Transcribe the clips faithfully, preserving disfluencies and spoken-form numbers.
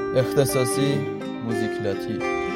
اختصاصی موزیکلاتی.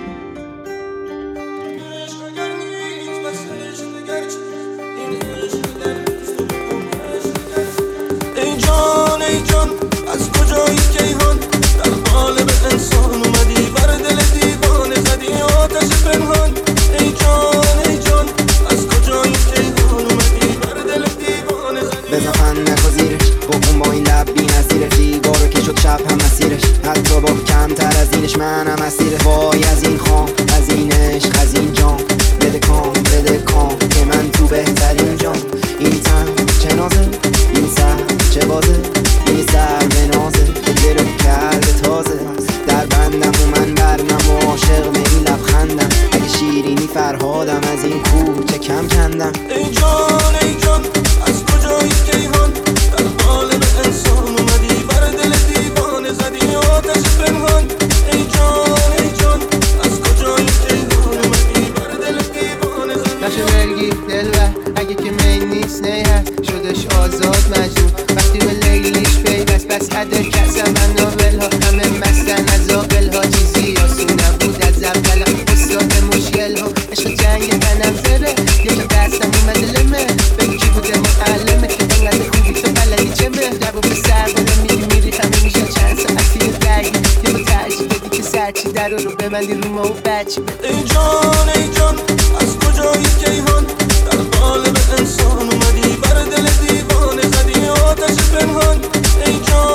ای جان ای جان از کجایی کیهان در قالب انسان اومدی بر دل دیوانه زدی آتش پنهان. ای جان ای جان از کجایی کیهان اومدی بر دل دیوانه زدی بزن فن نکو زیرش بکن با این لب بی نظیرش دیگارو که شد شب هم مسیرش حتی با کمتر از اینش منم اسیرش. وای از این خام از این عشق از این جام بده کام بده کام که من تو بهترین جام. این تن چه نازه این سر چه بازه این سر به نازه که دلو کرده تازه در بندم و من برنم و عاشق به این لبخندم اگه شیرینی فرهادم از این کوه چه کم کندم. ای جان ای جان از کجایی کیهان در قالب انسان اومدی بر دل دیوانه زدی آتش پنهان. ای جان ای جان از کجایی کیهان اومدی بر دل دیوانه زدی نشه بلگی دلبر اگه که می نیست نی هست شدش آزاد مجنون وقتی به لیلیش پیوست بس عده کسم من ناول ها همه مستن از آقل ها چیزی آسون نبود از اول استاد مشکل ها عشق جنگ تنم زره یه تا دستم اومده لمه بگی کی بوده معلمه که انقدر خوبی تو بلدی چمه دبو به سر بله میری میری همه میشه چند ساعتی درگی یه با ترجیح بدی که سرچی در رو رو ببندی رو ما و بچی. ای جان ای جان از کجایی کیهان در قالب انسان اومدی بر دل دیوانه زدی آتش پنهان. ای جان